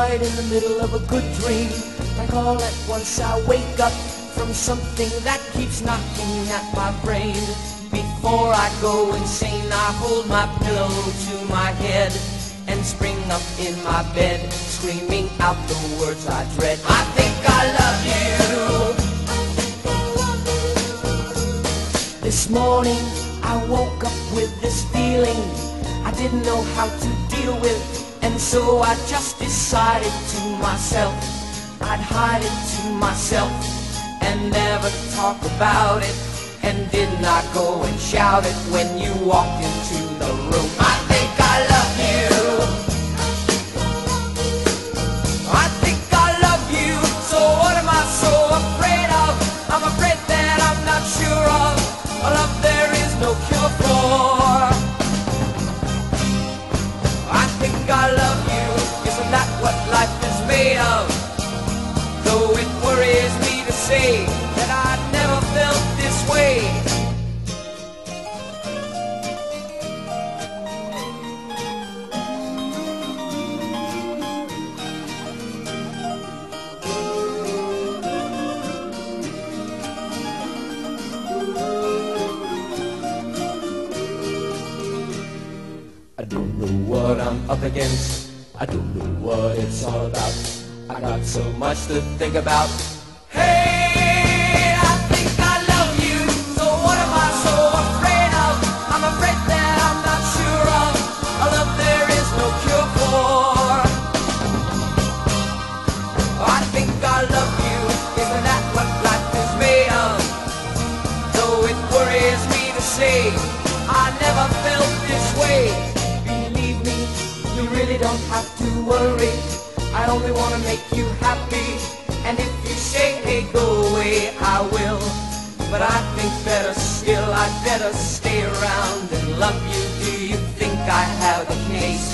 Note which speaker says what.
Speaker 1: right in the middle of a good dream, like all at once I wake up from something that keeps knocking at my brain. Before I go insane, I hold my pillow to my head and spring up in my bed, screaming out the words I dread. I think I love you. This morning I woke up with this feeling I didn't know how to deal with, and so I just decided to myself I'd hide it to myself and never talk about it, and did not go and shout it when you walked into the room. I think I love you. I think I love you. So what am I so afraid of? I'm afraid that I'm not sure of a love there is no cure for. I think I love you. Isn't that what life is made of? Though it worries me to say that I never felt this way. I don't know what I'm up against, I don't know what it's all about. I got so much to think about. Hey, I think I love you. So what am I so afraid of? I'm afraid that I'm not sure of a love there is no cure for. I think I love you. Isn't that what life is made of? Though it worries me to say I never felt this way. Believe me, you really don't have to worry. I only want to make you happy, and if you say, hey, go away, I will. But I think better still, I'd better stay around and love you. Do you think I have a case?